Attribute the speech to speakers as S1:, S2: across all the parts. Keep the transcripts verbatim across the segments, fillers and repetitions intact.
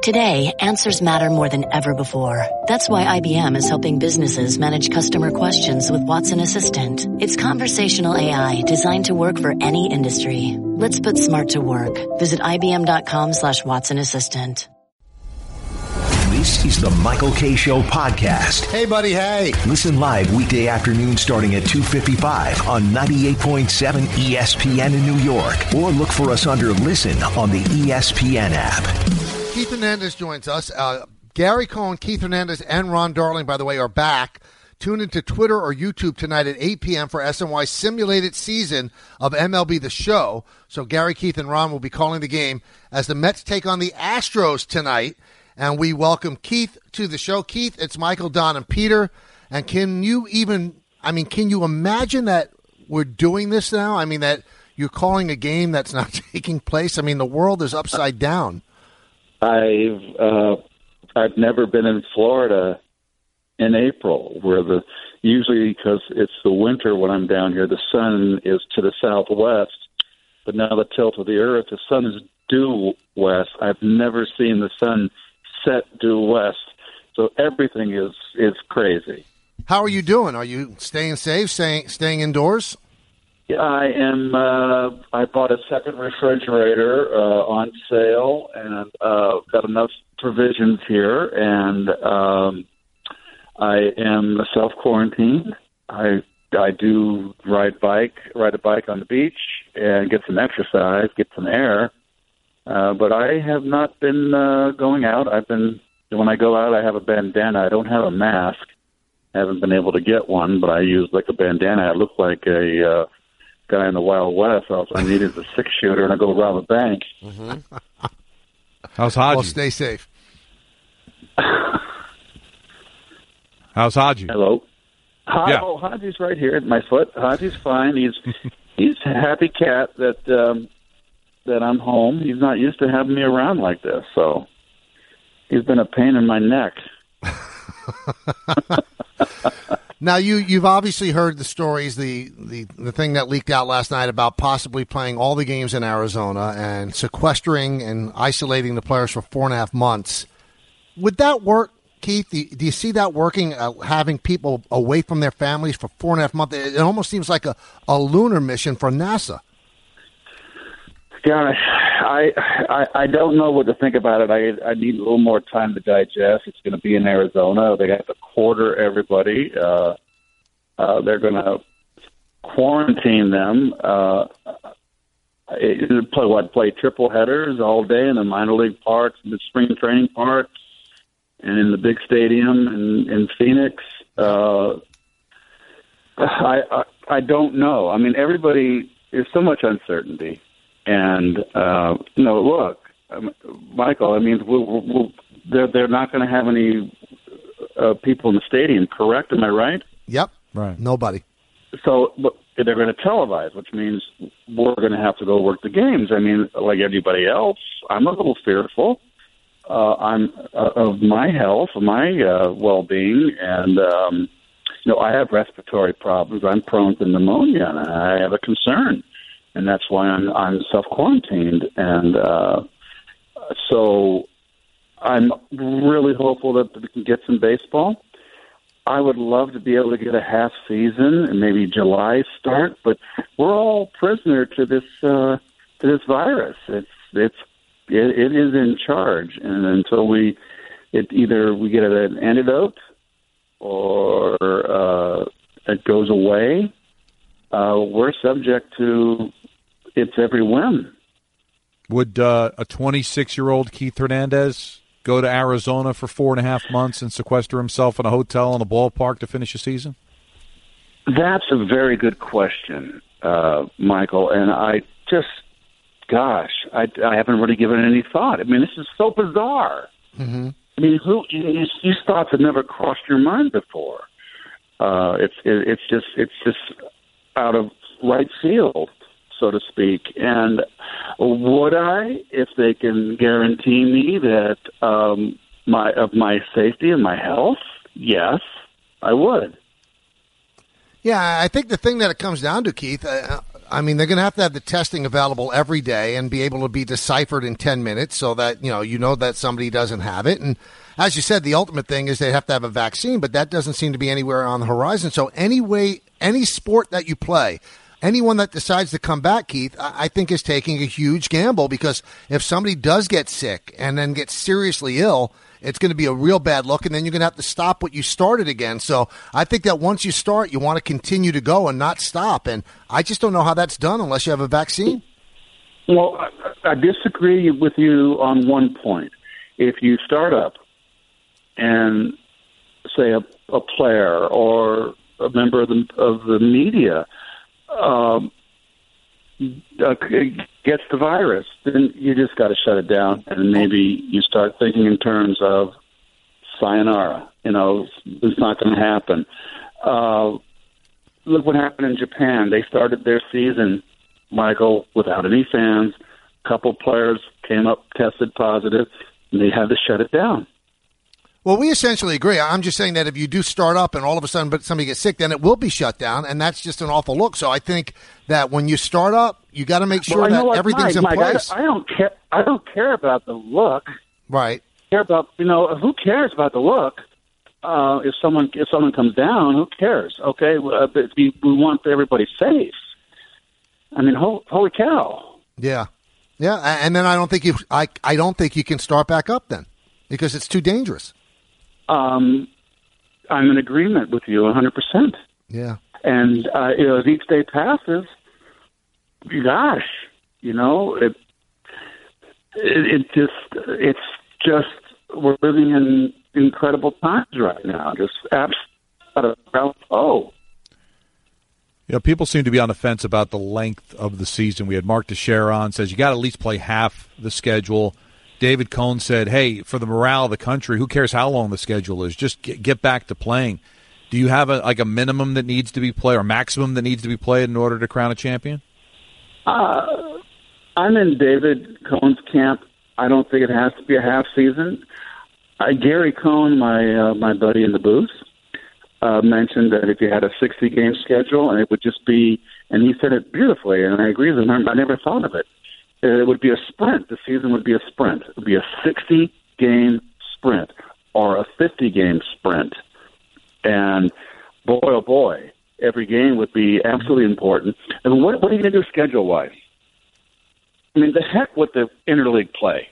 S1: Today, answers matter more than ever before. That's why I B M is helping businesses manage customer questions with Watson Assistant. It's conversational A I designed to work for any industry. Let's put smart to work. Visit ibm.com slash Watson Assistant.
S2: This is the Michael Kay Show podcast.
S3: Hey, buddy, hey.
S2: Listen live weekday afternoon starting at two fifty-five on ninety-eight point seven E S P N in New York. Or look for us under Listen on the E S P N app.
S3: Keith Hernandez joins us. Uh, Gary Cohen, Keith Hernandez, and Ron Darling, by the way, are back. Tune into Twitter or YouTube tonight at eight p.m. for S N Y's simulated season of M L B The Show. So Gary, Keith, and Ron will be calling the game as the Mets take on the Astros tonight. And we welcome Keith to the show. Keith, it's Michael, Don, and Peter. And can you even, I mean, can you imagine that we're doing this now? I mean, that you're calling a game that's not taking place? I mean, the world is upside down.
S4: I've uh, I've never been in Florida in April, where the usually because it's the winter when I'm down here, the sun is to the southwest, but now the tilt of the earth, the sun is due west. I've never seen the sun set due west, so everything is is crazy.
S3: How are you doing? Are you staying safe, staying staying indoors?
S4: Yeah, I am. Uh, I bought a second refrigerator uh, on sale, and uh, got enough provisions here. And um, I am self quarantined. I I do ride bike, ride a bike on the beach, and get some exercise, get some air. Uh, but I have not been uh, going out. I've been when I go out, I have a bandana. I don't have a mask. I haven't been able to get one, but I use like a bandana. I look like a uh, guy in the Wild West. All I need is a six shooter, and I go rob a bank.
S5: Mm-hmm. How's Haji?
S3: Well, stay safe.
S5: How's Haji?
S4: Hello. Hi,
S5: yeah.
S4: Oh, Haji's right here at my foot. Haji's fine. He's he's a happy cat that um, that I'm home. He's not used to having me around like this, so he's been a pain in my neck.
S3: Now, you, you've obviously heard the stories, the, the, the thing that leaked out last night about possibly playing all the games in Arizona and sequestering and isolating the players for four and a half months. Would that work, Keith? Do you, do you see that working, uh, having people away from their families for four and a half months? It, it almost seems like a, a lunar mission for NASA.
S4: Yeah, I, I I don't know what to think about it. I I need a little more time to digest. It's going to be in Arizona. They have to quarter everybody. Uh, uh, they're going to quarantine them. Uh, it, play what? Play triple headers all day in the minor league parks, in the spring training parks, and in the big stadium in, in Phoenix. Uh, I, I I don't know. I mean, everybody. There's so much uncertainty. And, uh, no, look, um, Michael, I mean, we'll, we'll, they're, they're not going to have any uh, people in the stadium, correct? Am I right?
S3: Yep.
S5: Right.
S3: Nobody.
S4: So but they're going to televise, which means we're going to have to go work the games. I mean, like everybody else, I'm a little fearful. Uh, I'm uh, of my health, of my uh, well-being, and, um, you know, I have respiratory problems. I'm prone to pneumonia, and I have a concern. And that's why I'm, I'm self-quarantined. And uh, so I'm really hopeful that we can get some baseball. I would love to be able to get a half season and maybe July start, but we're all prisoner to this uh, to this virus. It's it's it, it is in charge, and until we it either we get an antidote or uh, it goes away, uh, we're subject to its every whim.
S5: Would uh, a twenty-six-year-old Keith Hernandez go to Arizona for four and a half months and sequester himself in a hotel in a ballpark to finish a season?
S4: That's a very good question, uh, Michael. And I just, gosh, I, I haven't really given it any thought. I mean, this is so bizarre.
S3: Mm-hmm.
S4: I mean, who these, these thoughts have never crossed your mind before. Uh, it's it, it's just it's just out of right field, so to speak. And would I, if they can guarantee me that um, my of my safety and my health? Yes, I would.
S3: Yeah, I think the thing that it comes down to, Keith, uh, I mean, they're going to have to have the testing available every day and be able to be deciphered in ten minutes so that, you know, you know that somebody doesn't have it. And as you said, the ultimate thing is they have to have a vaccine, but that doesn't seem to be anywhere on the horizon. So any way, any sport that you play, anyone that decides to come back, Keith, I think is taking a huge gamble, because if somebody does get sick and then gets seriously ill, it's going to be a real bad look, and then you're going to have to stop what you started again. So I think that once you start, you want to continue to go and not stop. And I just don't know how that's done unless you have a vaccine.
S4: Well, I, I disagree with you on one point. If you start up and say a, a player or a member of the, of the media um, uh, gets the virus, then you just got to shut it down, and maybe you start thinking in terms of sayonara. You know, it's not going to happen. Uh, look what happened in Japan. They started their season, Michael, without any fans. A couple players came up, tested positive, and they had to shut it down.
S3: Well, we essentially agree. I'm just saying that if you do start up and all of a sudden but somebody gets sick, then it will be shut down, and that's just an awful look. So I think that when you start up, you got to make sure
S4: well,
S3: that
S4: what,
S3: everything's
S4: Mike,
S3: in
S4: Mike,
S3: place.
S4: I, I don't care. I don't care about the look.
S3: Right.
S4: I care about you know who cares about the look? Uh, if someone if someone comes down, who cares? Okay, uh, but we, we want everybody safe. I mean, ho- holy cow!
S3: Yeah, yeah, and then I don't think you. I I don't think you can start back up then, because it's too dangerous.
S4: Um, I'm in agreement with you one hundred percent.
S3: Yeah.
S4: And, uh, you know, as each day passes, gosh, you know, it, it, it just, it's just, we're living in incredible times right now. Just absolutely. Oh.
S5: You know, people seem to be on the fence about the length of the season. We had Mark Teixeira on, says you got to at least play half the schedule. David Cohn said, hey, for the morale of the country, who cares how long the schedule is? Just get, get back to playing. Do you have a, like a minimum that needs to be played or maximum that needs to be played in order to crown a champion?
S4: Uh, I'm in David Cohn's camp. I don't think it has to be a half season. Uh, Gary Cohn, my uh, my buddy in the booth, uh, mentioned that if you had a sixty-game schedule, and it would just be, and he said it beautifully, and I agree with him. I never thought of it. It would be a sprint. The season would be a sprint. It would be a sixty-game sprint or a fifty-game sprint. And boy, oh boy, every game would be absolutely important. And what, what are you going to do schedule-wise? I mean, the heck with the interleague play.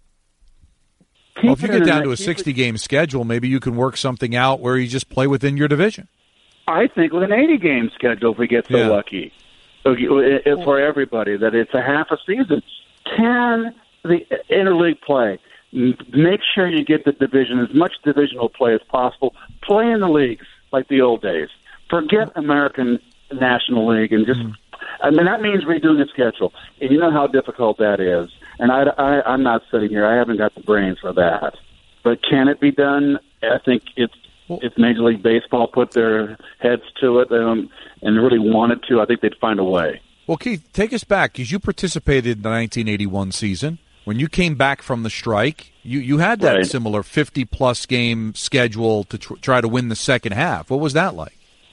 S4: Keep
S5: well, if you get down to a
S4: it,
S5: sixty-game schedule, maybe you can work something out where you just play within your division. I
S4: think with an eighty-game schedule, if we get so yeah. lucky. For everybody, that it's a half a season. Can the interleague play? Make sure you get the division, as much divisional play as possible. Play in the leagues like the old days. Forget American National League and just. I mean, that means redoing the schedule, and you know how difficult that is. And I, I, I'm not sitting here. I haven't got the brains for that. But can it be done? I think it's. If Major League Baseball put their heads to it um, and really wanted to, I think they'd find a way.
S5: Well, Keith, take us back, because you participated in the nineteen eighty-one season. When you came back from the strike, you, you had that right. similar fifty-plus game schedule to tr- try to win the second half. What was that like?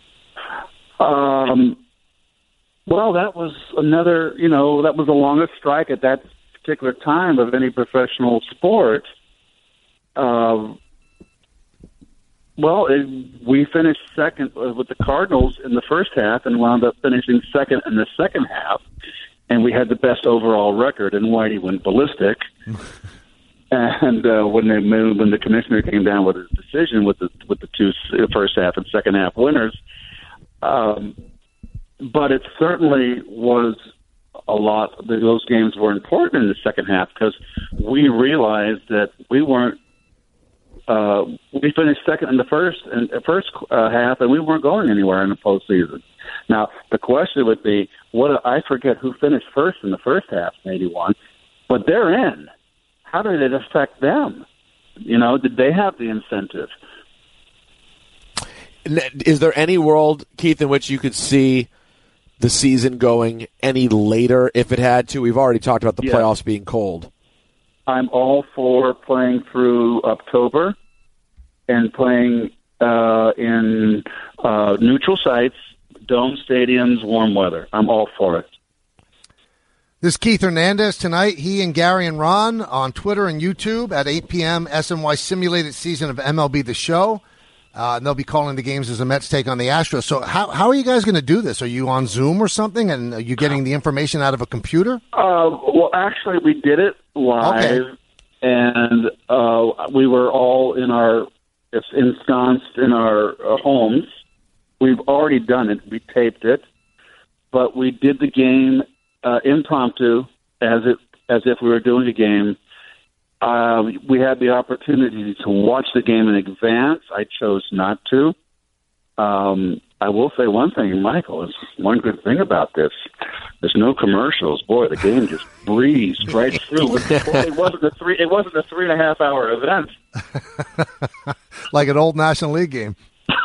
S4: Um, well, that was another, you know, that was the longest strike at that particular time of any professional sport. Uh, Well, it, we finished second with the Cardinals in the first half and wound up finishing second in the second half, and we had the best overall record, and Whitey went ballistic. and uh, when they moved, when the commissioner came down with his decision with the with the two first half and second half winners, um, but it certainly was a lot. Those games were important in the second half because we realized that we weren't. Uh, we finished second in the first and uh, first uh, half, and we weren't going anywhere in the postseason. Now, the question would be, what? I forget who finished first in the first half in eighty-one, but they're in. How did it affect them? You know, did they have the incentive?
S6: Is there any world, Keith, in which you could see the season going any later if it had to? We've already talked about the
S4: yeah.
S6: playoffs being cold.
S4: I'm all for playing through October and playing uh, in uh, neutral sites, dome stadiums, warm weather. I'm all for it.
S3: This is Keith Hernandez tonight. He and Gary and Ron on Twitter and YouTube at eight p.m. S N Y simulated season of M L B The Show. Uh, and they'll be calling the games as the Mets take on the Astros. So how how are you guys going to do this? Are you on Zoom or something, and are you getting the information out of a computer?
S4: Uh, well, actually, we did it live, okay. and uh, we were all in our it's ensconced in our uh, homes. We've already done it. We taped it, but we did the game uh, impromptu, as it as if we were doing a game. Uh, we had the opportunity to watch the game in advance. I chose not to. Um, I will say one thing, Michael, is one good thing about this. There's no commercials. Boy, the game just breezed right through. It wasn't a three. It wasn't a three and a half hour event.
S3: Like an old National League game.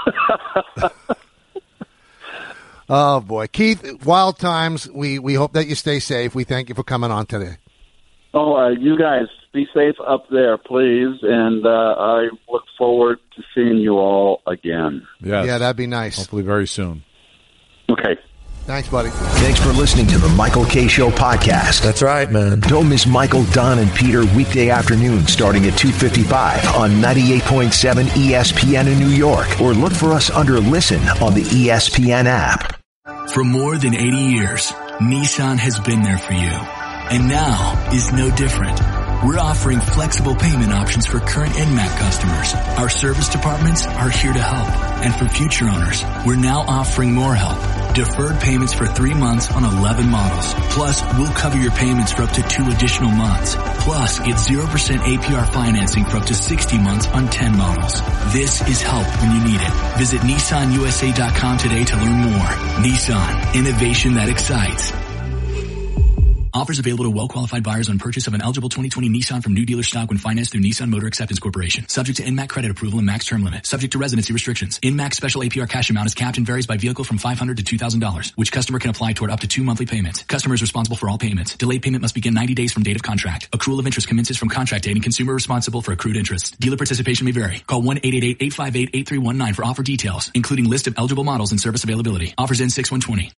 S3: Oh boy, Keith! Wild times. We we hope that you stay safe. We thank you for coming on today.
S4: Oh, uh, you guys be safe up there, please, and uh, I look forward to seeing you all again.
S5: Yes.
S3: Yeah, that'd be nice.
S5: Hopefully very soon.
S4: Okay.
S3: Thanks, buddy.
S2: Thanks for listening to the Michael Kay Show podcast.
S6: That's right, man.
S2: Don't miss Michael, Don, and Peter weekday afternoons starting at two fifty-five on ninety-eight point seven E S P N in New York, or look for us under Listen on the E S P N app.
S7: For more than eighty years, Nissan has been there for you. And now is no different. We're offering flexible payment options for current N M A C customers. Our service departments are here to help. And for future owners, we're now offering more help. Deferred payments for three months on eleven models. Plus, we'll cover your payments for up to two additional months. Plus, get zero percent A P R financing for up to sixty months on ten models. This is help when you need it. Visit Nissan U S A dot com today to learn more. Nissan, innovation that excites. Offers available to well-qualified buyers on purchase of an eligible twenty twenty Nissan from new dealer stock when financed through Nissan Motor Acceptance Corporation. Subject to N M A C credit approval and max term limit. Subject to residency restrictions. N M A C special A P R cash amount is capped and varies by vehicle from five hundred dollars to two thousand dollars, which customer can apply toward up to two monthly payments. Customer is responsible for all payments. Delayed payment must begin ninety days from date of contract. Accrual of interest commences from contract date and consumer responsible for accrued interest. Dealer participation may vary. Call one eight eight eight, eight five eight, eight three one nine for offer details, including list of eligible models and service availability. Offers end six one twenty.